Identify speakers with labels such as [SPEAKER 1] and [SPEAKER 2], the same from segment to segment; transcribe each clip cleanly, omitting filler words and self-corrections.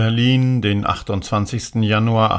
[SPEAKER 1] Berlin, den 28. Januar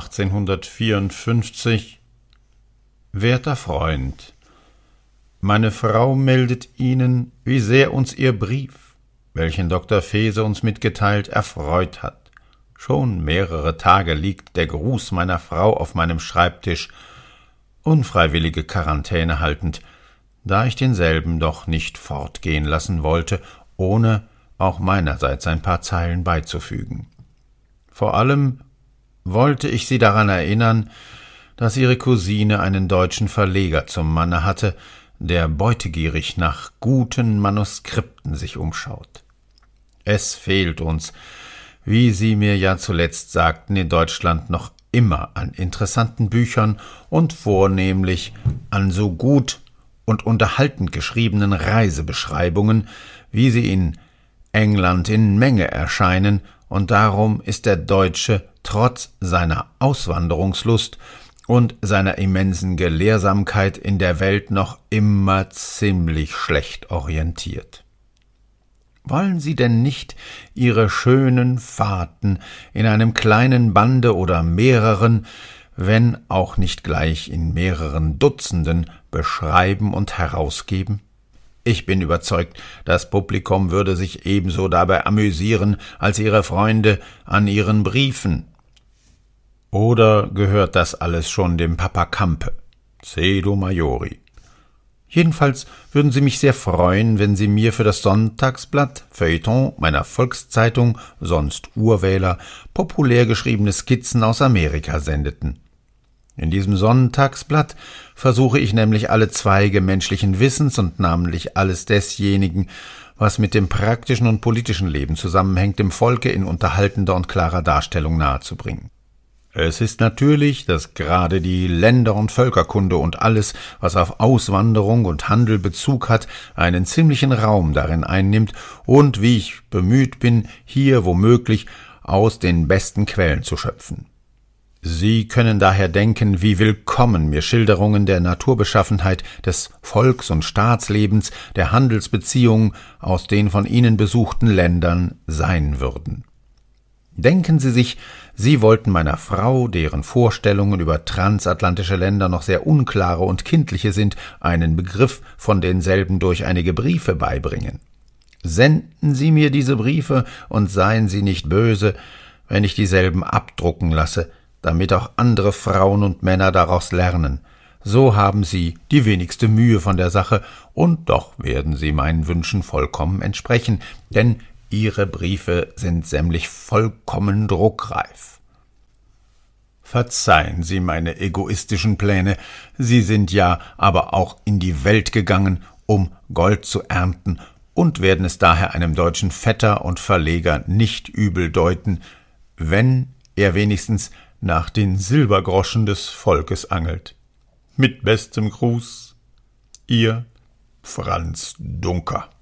[SPEAKER 1] 1854. Werter Freund, meine Frau meldet Ihnen, wie sehr uns Ihr Brief, welchen Dr. Fehse uns mitgeteilt, erfreut hat. Schon mehrere Tage liegt der Gruß meiner Frau auf meinem Schreibtisch, unfreiwillige Quarantäne haltend, da ich denselben doch nicht fortgehen lassen wollte, ohne auch meinerseits ein paar Zeilen beizufügen. Vor allem wollte ich Sie daran erinnern, dass Ihre Cousine einen deutschen Verleger zum Manne hatte, der beutegierig nach guten Manuskripten sich umschaut. Es fehlt uns, wie Sie mir ja zuletzt sagten, in Deutschland noch immer an interessanten Büchern und vornehmlich an so gut und unterhaltend geschriebenen Reisebeschreibungen, wie sie in England in Menge erscheinen, und darum ist der Deutsche trotz seiner Auswanderungslust und seiner immensen Gelehrsamkeit in der Welt noch immer ziemlich schlecht orientiert. Wollen Sie denn nicht Ihre schönen Fahrten in einem kleinen Bande oder mehreren, wenn auch nicht gleich in mehreren Dutzenden, beschreiben und herausgeben? Ich bin überzeugt, das Publikum würde sich ebenso dabei amüsieren als Ihre Freunde an Ihren Briefen. Oder gehört das alles schon dem Papa Campe? Cedo Maiori. Jedenfalls würden Sie mich sehr freuen, wenn Sie mir für das Sonntagsblatt Feuilleton meiner Volkszeitung, sonst Urwähler, populär geschriebene Skizzen aus Amerika sendeten. In diesem Sonntagsblatt versuche ich nämlich alle Zweige menschlichen Wissens und namentlich alles desjenigen, was mit dem praktischen und politischen Leben zusammenhängt, dem Volke in unterhaltender und klarer Darstellung nahezubringen. Es ist natürlich, dass gerade die Länder- und Völkerkunde und alles, was auf Auswanderung und Handel Bezug hat, einen ziemlichen Raum darin einnimmt und, wie ich bemüht bin, hier womöglich aus den besten Quellen zu schöpfen. Sie können daher denken, wie willkommen mir Schilderungen der Naturbeschaffenheit, des Volks- und Staatslebens, der Handelsbeziehungen aus den von Ihnen besuchten Ländern sein würden. Denken Sie sich, Sie wollten meiner Frau, deren Vorstellungen über transatlantische Länder noch sehr unklare und kindliche sind, einen Begriff von denselben durch einige Briefe beibringen. Senden Sie mir diese Briefe und seien Sie nicht böse, wenn ich dieselben abdrucken lasse, damit auch andere Frauen und Männer daraus lernen. So haben Sie die wenigste Mühe von der Sache, und doch werden Sie meinen Wünschen vollkommen entsprechen, denn Ihre Briefe sind sämtlich vollkommen druckreif. Verzeihen Sie meine egoistischen Pläne, Sie sind ja aber auch in die Welt gegangen, um Gold zu ernten, und werden es daher einem deutschen Vetter und Verleger nicht übel deuten, wenn er wenigstens nach den Silbergroschen des Volkes angelt. Mit bestem Gruß, Ihr Franz Duncker.